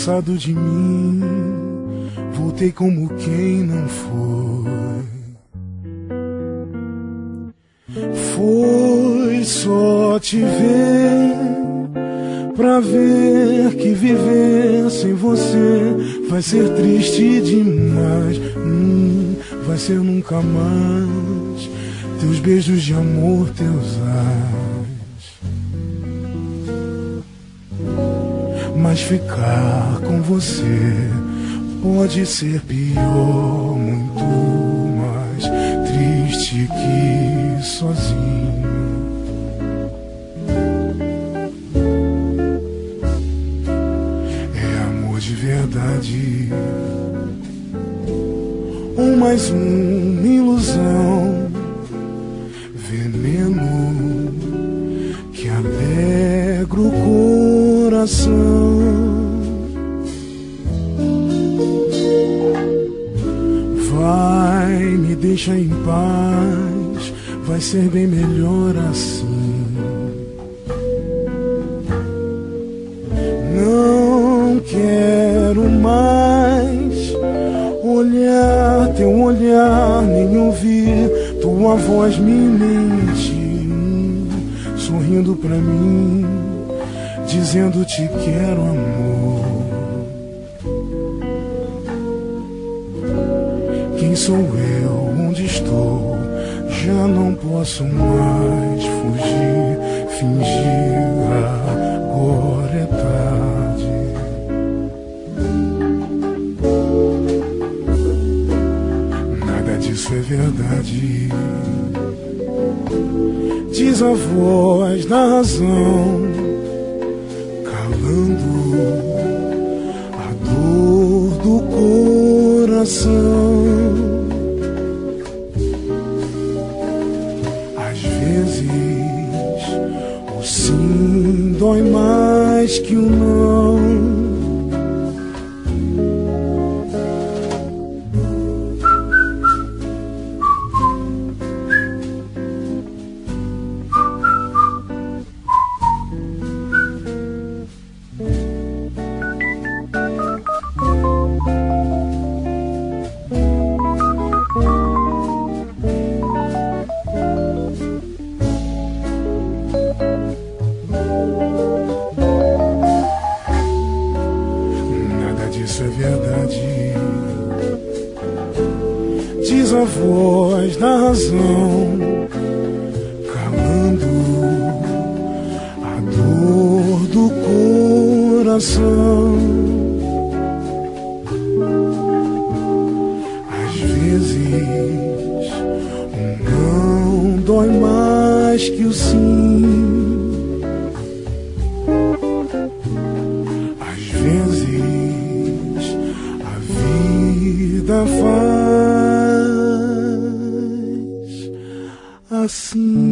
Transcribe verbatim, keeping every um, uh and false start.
cansado de mim, voltei como quem não foi. Foi só te ver, pra ver que viver sem você vai ser triste demais. Hum, vai ser nunca mais. Teus beijos de amor, teus ais. Mas ficar com você pode ser pior, muito mais triste que sozinho. É amor de verdade, ou mais uma ilusão, veneno que alegra o coração. Vai, me deixa em paz, vai ser bem melhor assim. Não quero mais olhar teu olhar, nem ouvir tua voz me mentir, sorrindo pra mim, dizendo te quero, amor. Quem sou eu? Onde estou? Já não posso mais fugir, fingir, agora é tarde. Nada disso é verdade. Diz a voz da razão, calando a dor do coração. Às vezes o sim dói mais que o não. Isso é verdade. Diz a voz da razão, calando a dor do coração. Às vezes um não dói mais que o sim. Às vezes faz assim.